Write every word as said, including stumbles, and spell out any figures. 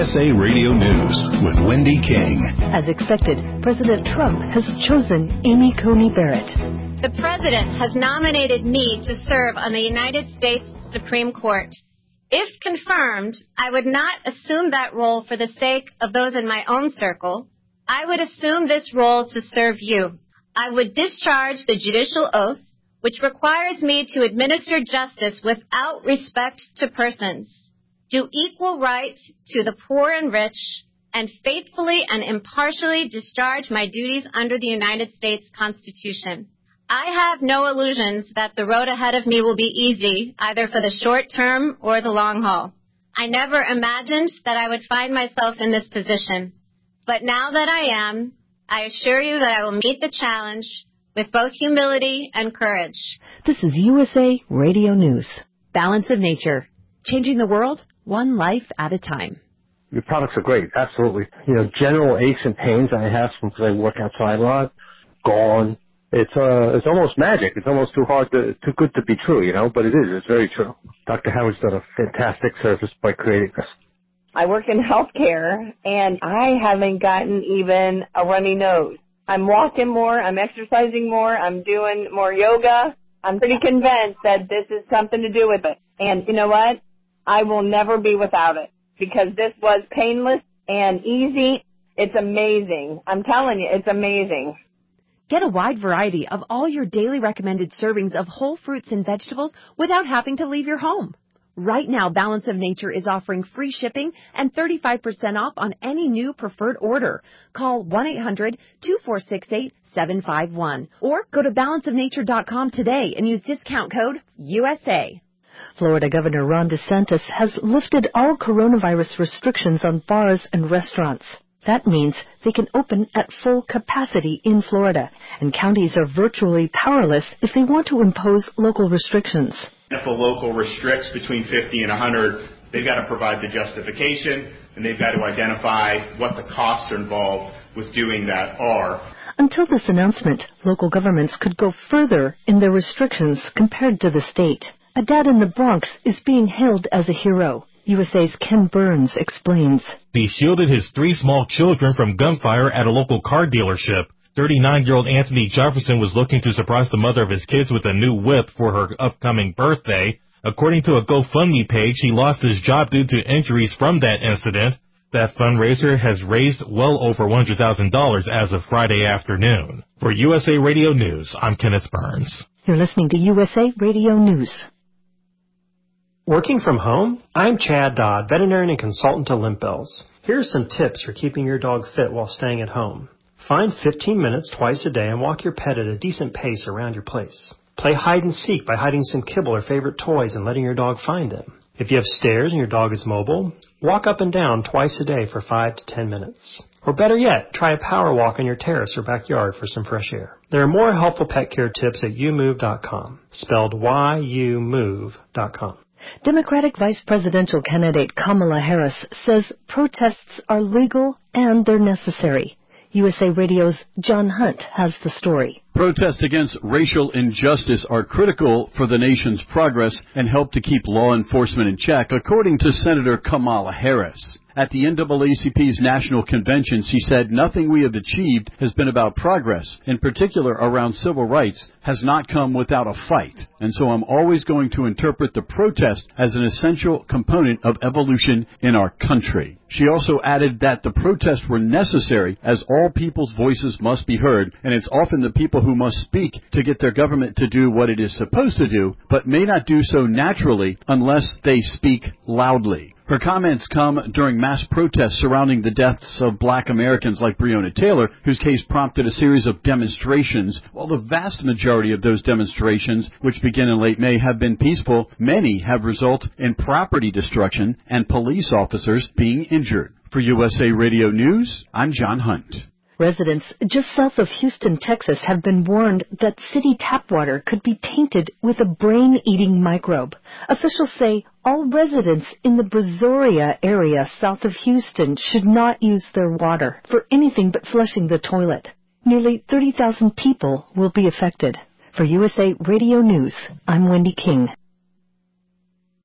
S A Radio News with Wendy King. As expected, President Trump has chosen Amy Coney Barrett. The President has nominated me to serve on the United States Supreme Court. If confirmed, I would not assume that role for the sake of those in my own circle. I would assume this role to serve you. I would discharge the judicial oath, which requires me to administer justice without respect to persons, do equal right to the poor and rich, and faithfully and impartially discharge my duties under the United States Constitution. I have no illusions that the road ahead of me will be easy, either for the short term or the long haul. I never imagined that I would find myself in this position. But now that I am, I assure you that I will meet the challenge with both humility and courage. This is U S A Radio News. Balance of Nature. Changing the world, one life at a time. Your products are great, absolutely. You know, general aches and pains I have because I work outside a lot, gone. It's uh, it's almost magic. It's almost too hard to, too good to be true, you know, but it is. It's very true. Doctor Howard's done a fantastic service by creating this. I work in healthcare, and I haven't gotten even a runny nose. I'm walking more, I'm exercising more, I'm doing more yoga. I'm pretty convinced that this is something to do with it. And you know what? I will never be without it because this was painless and easy. It's amazing. I'm telling you, it's amazing. Get a wide variety of all your daily recommended servings of whole fruits and vegetables without having to leave your home. Right now, Balance of Nature is offering free shipping and thirty-five percent off on any new preferred order. Call one eight hundred two four six eight seven five one or go to balance of nature dot com today and use discount code U S A. Florida Governor Ron DeSantis has lifted all coronavirus restrictions on bars and restaurants. That means they can open at full capacity in Florida, and counties are virtually powerless if they want to impose local restrictions. If a local restricts between fifty and one hundred, they've got to provide the justification, and they've got to identify what the costs are involved with doing that are. Until this announcement, local governments could go further in their restrictions compared to the state. A dad in the Bronx is being hailed as a hero. U S A's Ken Burns explains. He shielded his three small children from gunfire at a local car dealership. thirty-nine-year-old Anthony Jefferson was looking to surprise the mother of his kids with a new whip for her upcoming birthday. According to a GoFundMe page, he lost his job due to injuries from that incident. That fundraiser has raised well over one hundred thousand dollars as of Friday afternoon. For U S A Radio News, I'm Kenneth Burns. You're listening to U S A Radio News. Working from home? I'm Chad Dodd, veterinarian and consultant to Limp Bells. Here are some tips for keeping your dog fit while staying at home. Find fifteen minutes twice a day and walk your pet at a decent pace around your place. Play hide and seek by hiding some kibble or favorite toys and letting your dog find them. If you have stairs and your dog is mobile, walk up and down twice a day for five to ten minutes. Or better yet, try a power walk on your terrace or backyard for some fresh air. There are more helpful pet care tips at you move dot com, spelled Y U move dot com. Democratic Vice Presidential candidate Kamala Harris says protests are legal and they're necessary. U S A Radio's John Hunt has the story. Protests against racial injustice are critical for the nation's progress and help to keep law enforcement in check, according to Senator Kamala Harris. At the N double A C P's national convention, she said nothing we have achieved has been about progress, in particular around civil rights, has not come without a fight. And so I'm always going to interpret the protest as an essential component of evolution in our country. She also added that the protests were necessary as all people's voices must be heard, and it's often the people who must speak to get their government to do what it is supposed to do, but may not do so naturally unless they speak loudly. Her comments come during mass protests surrounding the deaths of black Americans like Breonna Taylor, whose case prompted a series of demonstrations. While the vast majority of those demonstrations, which begin in late May, have been peaceful, many have resulted in property destruction and police officers being injured. For U S A Radio News, I'm John Hunt. Residents just south of Houston, Texas, have been warned that city tap water could be tainted with a brain-eating microbe. Officials say all residents in the Brazoria area south of Houston should not use their water for anything but flushing the toilet. Nearly thirty thousand people will be affected. For U S A Radio News, I'm Wendy King.